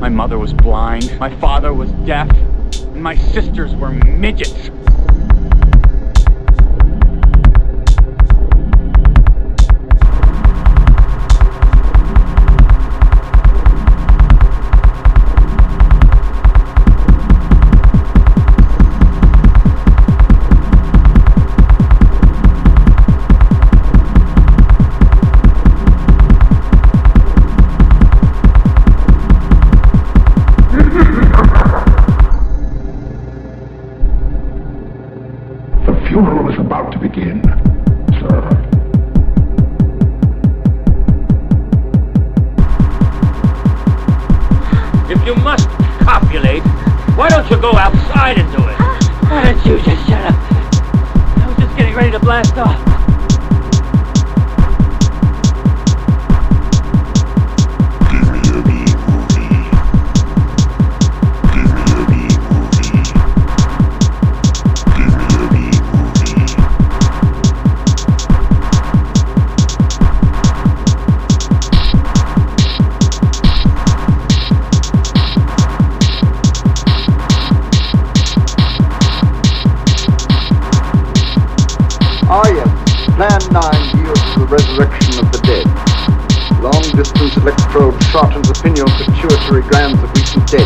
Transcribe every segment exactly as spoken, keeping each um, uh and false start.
My mother was blind, my father was deaf, and my sisters were midgets. The funeral is about to begin, sir. If you must copulate, why don't you go outside and do it? Why don't you just shut up? I was just getting ready to blast off. Ah yes, Plan nine deals with the resurrection of the dead. Long-distance electrode shot into the pineal pituitary glands of recent dead.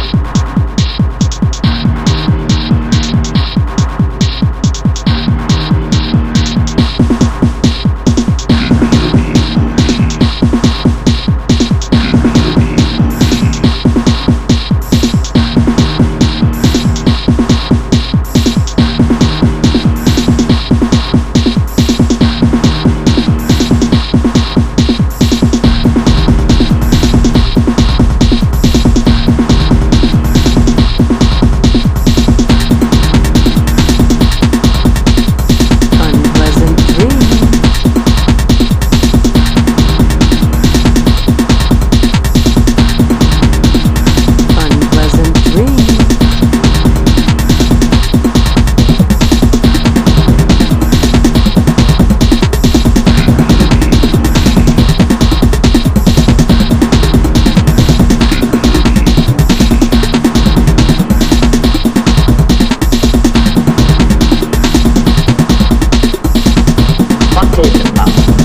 What is it now?